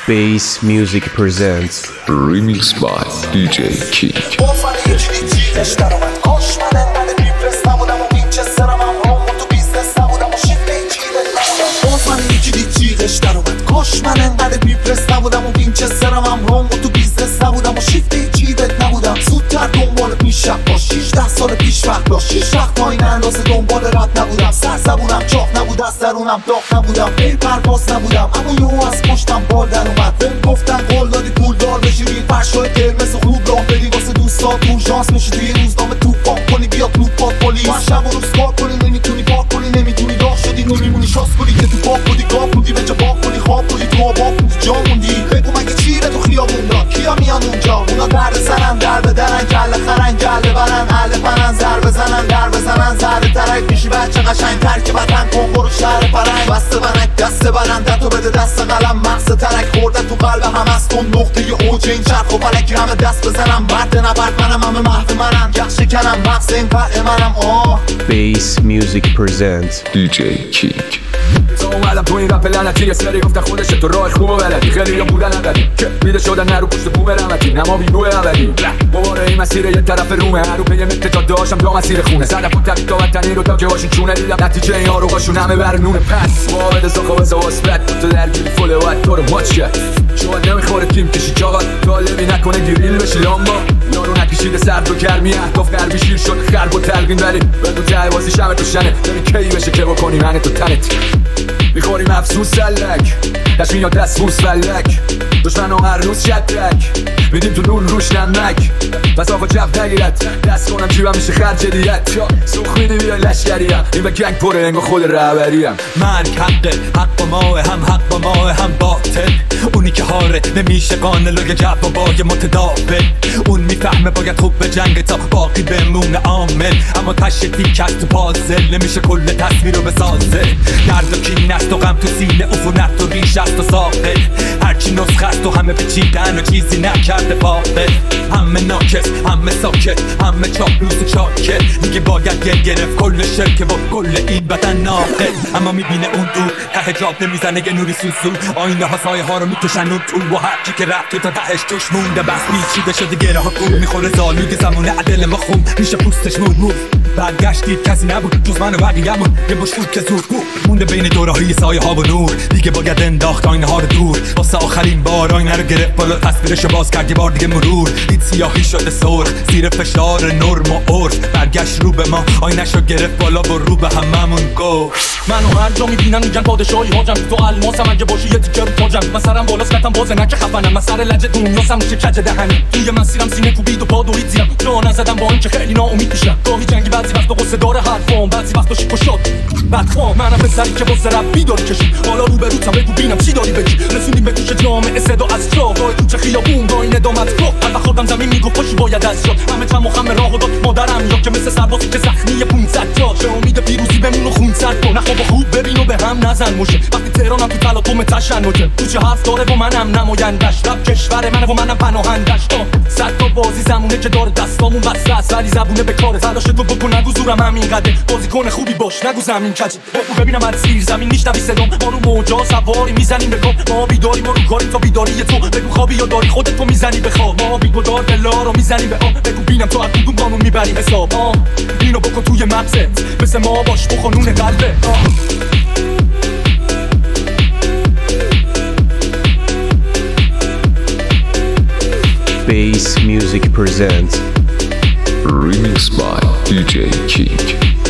Bass Music presents Remix by DJ King. کاش من انقدر بیپرس نبودم و وینچسترم هم روم و تو بیزنس نبودم و شیفت چیدت نبودم زودتر دنبالت میشم با 16 سال پیش وقت با 6 وقت تا این اندازه دنبال رد نبودم سرزبونم چاق نبود از درونم داغ نبودم بی پرواز نبودم اما یهو از پشتم بال در اومد بهم گفتن قول دادی پول دار بشی روی فرشای قرمز و خوب راه بری واسه دوستات اورژانس میشی توی روزنامه تو پاک کنی بیا تو پاک پلیس من شب و روز کار کنی نمیتونی پاک کنی نمیتونی راه شدی نمیمونی شاس کنی که تو پاک بودی گاه بودی به جا پاک کنی خواب بودی تو آباد بودی جا موندی بگو مگه چیره تو خیابون را کیا میان اونجا اونا در سرن در بدرن کله خرن گله برن اهل پنن زر بزنن در بزنن زهر ترک میشی بچه قشنگ ترک وطن کن برو شهر پرنگ بسته بنک دست برندت و بده دست قلم مغز ترک خورده تو قلب هم از تو نقطه اوج این چرخ و فلک همه دست بزنم برد نبرد منم همه محو منم یخ شکنم مغز این قلع منم Bass Music presents DJ King. تا اومدم تو این رپ لعنتی یه سری گفتن خودش تو راه خوب و بلدی خیلی یا بودن نداری که میده شدن نرو پشت بوم رمتی نما بیرو اولی دوباره این مسیر یه طرف رومه هر رو پیه متر تا داشتم تا مسیر خونه صدف و طبیب تا وطنی رو تا که باشین چونه دیدم نتیجه این آروغاشون همه بر نون پس وابد زاخو بزا واسبت تو درگیری فوله باید تو رو ماچ کرد شاید نمیخوره تیم کشی چاقات طالبی نکنه گریل بشی لامبا یارو نکشیده سرد و گرمی اهداف غربی شیر شد خرب و تلقین ولی بدون ته بازی شمه تو شنه ببین کی بشه که بکنی من تو تنت میخوریم افسوس سلک تشمین یا دست بوس فلک دشمن هر روز شدرک میدیم تو نون روش نمک پس آقا جب نگیرد دست کنم جیبم میشه خرج دیت سوخ میدی بیای لشگریم این به گنگ پره انگا خود رهبریم مرگ حقه حق با ماه هم حق با ماه هم باطل اونی که هاره نمیشه قانل و جب و باگ متداول اون میفهمه باید خوب به جنگ تا باقی بمونه عامل اما تشه تیکت تو پازل نمیشه کل تصویر رو بسازه درد و کین است و غم تو سینه عفونت و ریش است و ساقه هرچی نسخه است و همه پیچیدن و چیزی نکرده باقه همه ناکس همه ساکت همه چاپلوس و چاکت میگه باید گل گرفت کل شرکه و کل این بدن ناقل اما میبینه اون دور ته جاب نمیزنه یه نوری سوسو آینه ها سایه ها رو میکشن اون تو و هرچی که رفت تا تهش توش مونده بس پیچیده شده گره ها گول میخوره زالوی زمونه عدل ما خون میشه پوستش مون برگشتید کسی نبود جز من و بقیه‌مون یه بشور که زور بود مونده بین دوره های سایه ها و نور دیگه باید انداخت آینه ها رو دور واسه آخرین بار آینه رو گرفت بالا تصویرشو باز کرد یه بار دیگه مرور دید سیاهی شده سرخ زیر فشار نرم و عرف برگشت رو به ما آینه‌شو گرفت بالا و رو به هممون گفت منو هر جا میبینن میگن پادشاهی هاجم تو الماسم اگه باشی یه تیکه رو تاجم من سرم بالاست کتم بازه نکه خفنم من سر لجه دنیاسم میشه کج دهنه توی مسیرم سینه کوبید و پا دوید زیرم جا نزدم با اینکه خیلی ناامید میشم گاهی جنگی بعضی وقتا قصه داره حرفام بعضی وقتا شیک و شاد بدخوام منم پسری که واسه رپ بیداری کشید حالا رو به روتم بگو بینم چی داری بگی رسوندیم به توش جامعه صدا از جا راه تو چه خیابون با این ادامت رو هر وقت خوردم زمین میگفت پاشی باید از جا همه چم و خم راه و داد مادرم یا که مثل سربازی که زخمی 500 جا به امید پیروزی بمون و خون سرد کن نخواب خوب ببین و به هم نزن موشه وقتی تهرانم تو تلاطم تشنجه تو چه حرف داره و منم نمایندش رب کشور منه و منم پناهندش صد تا بازی زمونه که داره دستامون بسته است ولی زبونه به کاره تلاش تو بکن نگو زورم همین قده بازیکن خوبی باش نگو زمین کج بگو ببینم از زیر زمین میشنوی صدام ما رو موجا سواری میزنیم به کام ما بیداری ما رو کاریم تا بیداری تو بگو خوابی یا داری خودت تو میزنی به خواب ما بیگدار دلا رو میزنیم به آب بگو بینم تو از کدوم قانون میبری حساب اینو بکن توی مغزت مثل ما باش تو قانون قلبه Bass Music presents Remix by DJ King.